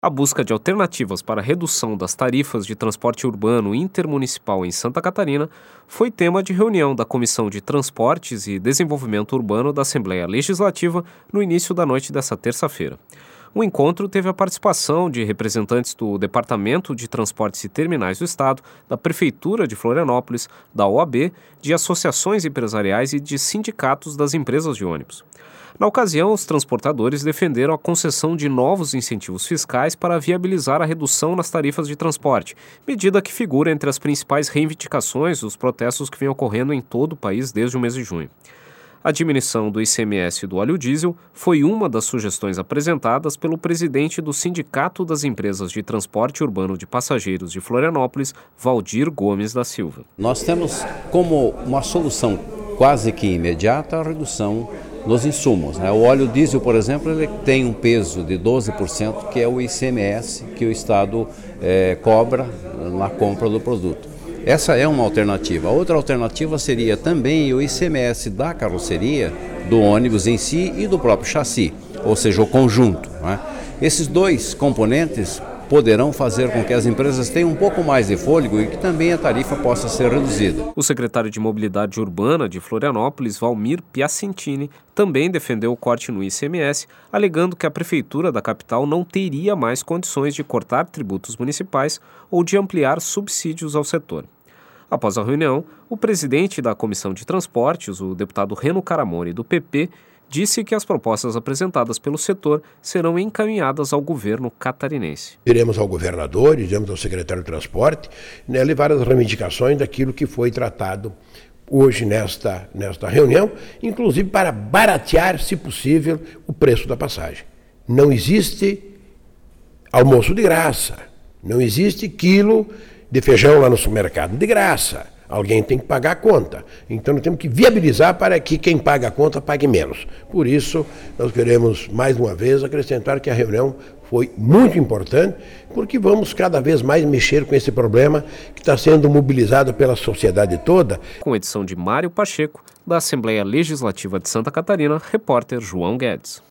A busca de alternativas para a redução das tarifas de transporte urbano intermunicipal em Santa Catarina foi tema de reunião da Comissão de Transportes e Desenvolvimento Urbano da Assembleia Legislativa no início da noite desta terça-feira. O encontro teve a participação de representantes do Departamento de Transportes e Terminais do Estado, da Prefeitura de Florianópolis, da OAB, de associações empresariais e de sindicatos das empresas de ônibus. Na ocasião, os transportadores defenderam a concessão de novos incentivos fiscais para viabilizar a redução nas tarifas de transporte, medida que figura entre as principais reivindicações dos protestos que vêm ocorrendo em todo o país desde o mês de junho. A diminuição do ICMS do óleo diesel foi uma das sugestões apresentadas pelo presidente do Sindicato das Empresas de Transporte Urbano de Passageiros de Florianópolis, Valdir Gomes da Silva. Nós temos como uma solução quase que imediata a redução nos insumos. O óleo diesel, por exemplo, ele tem um peso de 12%, que é o ICMS que o Estado cobra na compra do produto. Essa é uma alternativa. A outra alternativa seria também o ICMS da carroceria, do ônibus em si e do próprio chassi, ou seja, o conjunto. Esses dois componentes poderão fazer com que as empresas tenham um pouco mais de fôlego e que também a tarifa possa ser reduzida. O secretário de Mobilidade Urbana de Florianópolis, Valmir Piacentini, também defendeu o corte no ICMS, alegando que a prefeitura da capital não teria mais condições de cortar tributos municipais ou de ampliar subsídios ao setor. Após a reunião, o presidente da Comissão de Transportes, o deputado Reno Caramone, do PP, disse que as propostas apresentadas pelo setor serão encaminhadas ao governo catarinense. Iremos ao governador, iremos ao secretário de Transporte, levar as reivindicações daquilo que foi tratado hoje nesta reunião, inclusive para baratear, se possível, o preço da passagem. Não existe almoço de graça, não existe quilo de feijão lá no supermercado de graça. Alguém tem que pagar a conta. Então, nós temos que viabilizar para que quem paga a conta pague menos. Por isso, nós queremos, mais uma vez, acrescentar que a reunião foi muito importante, porque vamos cada vez mais mexer com esse problema que está sendo mobilizado pela sociedade toda. Com edição de Mário Pacheco, da Assembleia Legislativa de Santa Catarina, repórter João Guedes.